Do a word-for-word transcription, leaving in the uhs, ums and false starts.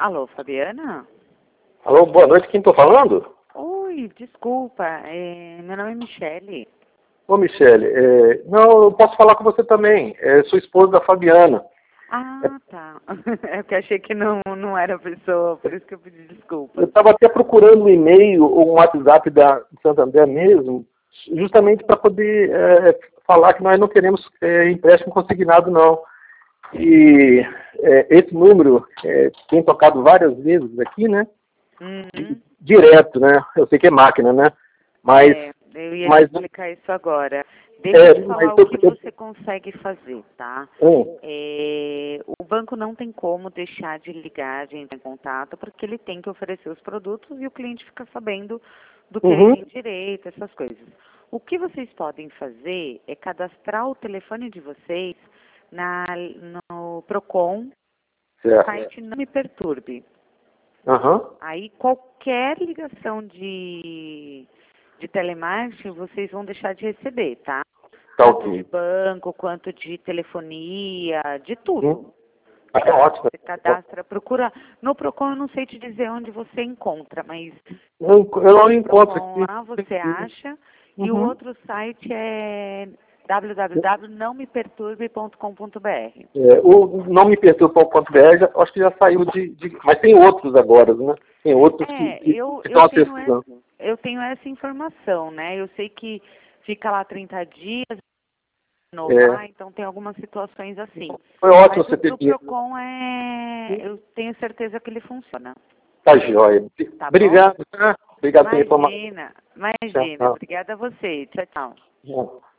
Alô, Fabiana? Alô, boa noite, quem estou falando? Oi, desculpa, é, meu nome é Michele. Ô, Michele, é, não, eu posso falar com você também, é, sou esposa da Fabiana. Ah, tá. É que eu achei que não, não era a pessoa, por isso que eu pedi desculpa. Eu estava até procurando um e-mail ou um WhatsApp da Santander mesmo, justamente para poder é, falar que nós não queremos é, empréstimo consignado, não. E é, esse número é, tem tocado várias vezes aqui, né? Uhum. Direto, né? Eu sei que é máquina, né? Mas, É, eu ia te mas, explicar isso agora. Deixa eu é, te mas falar o eu, que eu, você consegue fazer, tá? hum, É, o banco não tem como deixar de ligar, de entrar em contato, porque ele tem que oferecer os produtos e o cliente fica sabendo do que ele uhum, tem direito, essas coisas. O que vocês podem fazer é cadastrar o telefone de vocês na, no Procon, certo. site Não Me Perturbe. Aham. Aí qualquer ligação de, de telemarketing vocês vão deixar de receber, tá? Tá Tanto de ok. banco, quanto de telefonia, de tudo. Hum. Ah, é ótimo. Você cadastra, procura. No Procon eu não sei te dizer onde você encontra, mas Eu, eu não no encontro Procon aqui. lá você acha. E o Uhum. outro site é w w w ponto não me perturbe ponto com ponto b r. É, o não me perturba.br, já- acho que já saiu de, de- Mas tem outros agora, né? Tem outros que, É, que, eu, que eu estão tenho essa, acessando. eu tenho essa informação, né? Eu sei que fica lá trinta dias, É, renovar, então tem algumas situações assim. foi ótimo Mas o você ter do dito. Procon é, eu tenho certeza que ele funciona, Tá joia. tá bom? Obrigado, tá? Obrigado pela informação. Imagina, Tchau, imagina. tchau. Obrigada a você. Tchau, tchau. Tchau.